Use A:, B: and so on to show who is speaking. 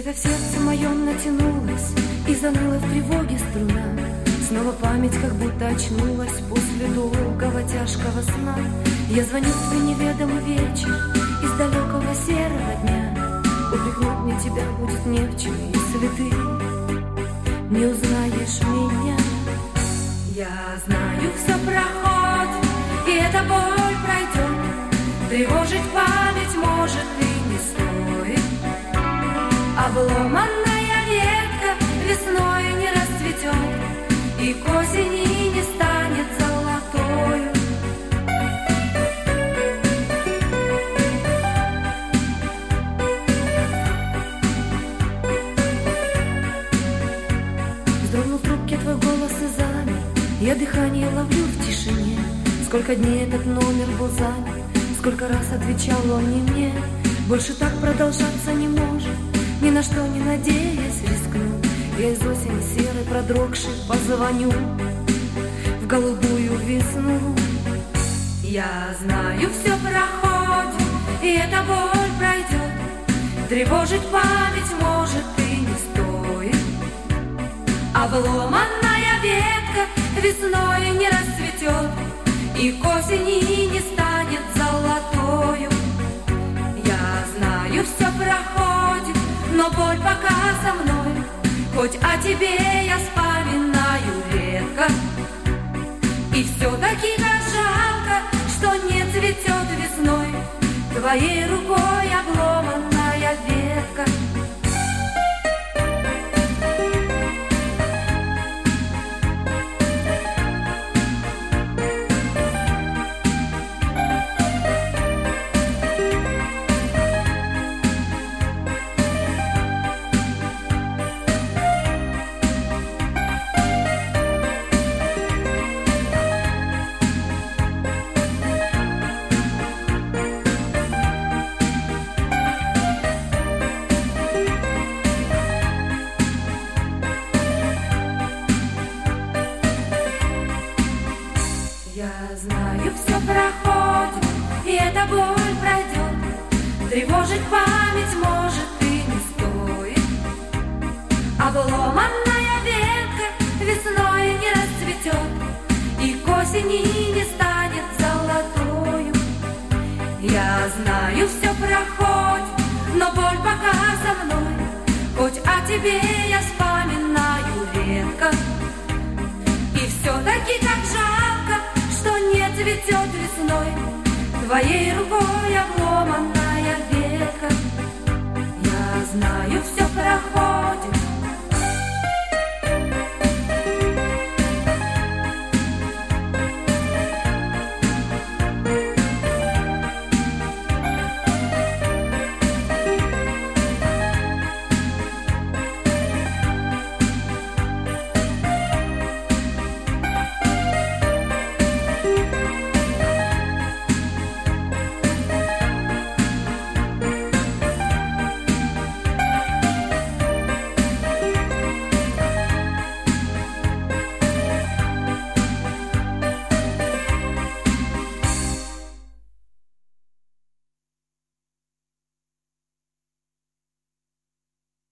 A: Где-то в сердце моем натянулась и заныла в тревоге струна. Снова память как будто очнулась после долгого тяжкого сна. Я звоню в твой неведомый вечер из далекого серого дня. Упрекнуть мне тебя будет не в чем, если ты не узнаешь меня. Я знаю, все проходит, и эта боль пройдет. Тревожить память может и не стоит. Обломанная ветка весной не расцветет, и к осени не станет золотою. Вздрогнул в трубке твой голос и замер. Я дыхание ловлю в тишине. Сколько дней этот номер был занят, сколько раз отвечал он не мне. Больше так продолжаться не может, ни на что не надеясь рискну. Я из осени серой продрогшей позвоню в голубую весну. Я знаю, все проходит, и эта боль пройдет. Тревожить память может и не стоит. Обломанная ветка весной не расцветет, и к осени не станет золотою. Я знаю, все проходит, но боль пока со мной. Хоть о тебе я вспоминаю редко, и все-таки так жалко, что не цветет весной твоей рукой обломанная ветка. Я знаю, все проходит, и эта боль пройдет. Тревожить память может и не стоит. Обломанная ветка весной не расцветет, и к осени не станет золотою. Я знаю, все проходит, но боль пока со мной. Хоть о тебе я вспоминаю редко, и все-таки так жалко, что не цветет весной твоей рукой обломанная ветка. Я знаю, все проходит,